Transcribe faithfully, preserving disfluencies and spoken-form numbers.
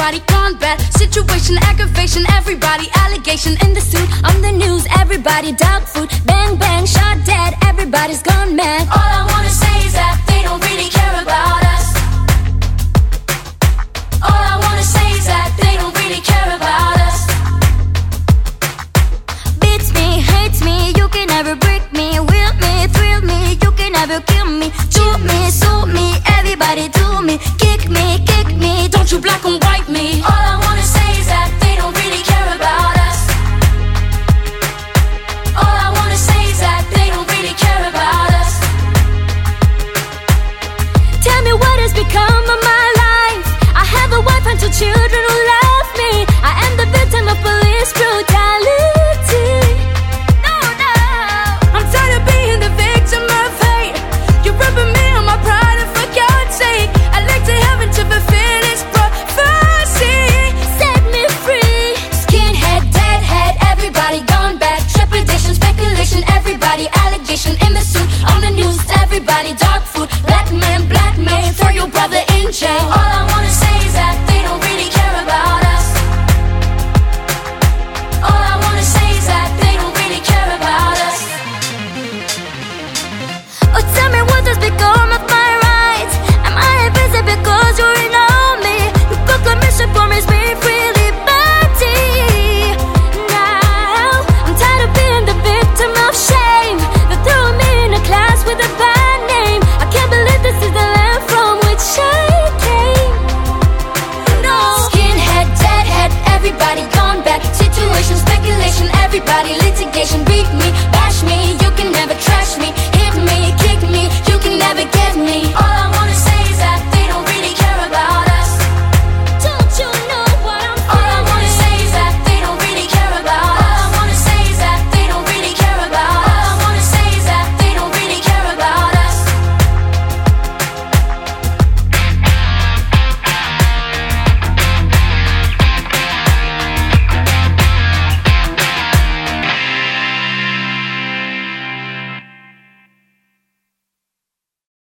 everybody gone bad. Situation, aggravation, everybody allegation in the suit. On the news, everybody dog food. Bang bang, shot dead, everybody's gone mad. All I wanna say is that they don't really care about us. All I wanna say is that they don't really care about us. Beats me, hates me, you can never break me. Will me, thrill me, you can never kill me. Shoot me, sue me, everybody do me. Kick me, kick me, don't you black and white me. All I wanna say is that they don't really care about us. All I wanna say is that they don't really care about us. Tell me what has become of my life. I have a wife and two children who love me. I am the victim of police brutality. No, no, I'm tired of being the victim of hate. You're rubbing me on my pride, and for God's sake, I'd like to heaven to fulfill this prophecy. Set me free. Skinhead, deadhead, everybody gone bad. Trepidation, speculation, everybody allegation in the suit. On the news, everybody dog food. Black man, black man, throw your brother in jail. All I wanna say is that they don't really care about us. All I wanna say is that they don't really care about us. Oh, tell me what has become of my rights. Am I innocent because you know me? Your proclamation promised me free liberty. Now I'm tired of being the victim of shame. They threw me in a class with a bad name. I can't believe this is the land from which I came. No. Skinhead, deadhead, everybody gone back. Situation, speculation, everybody litigation. Beat me, bash me, you can never trash me.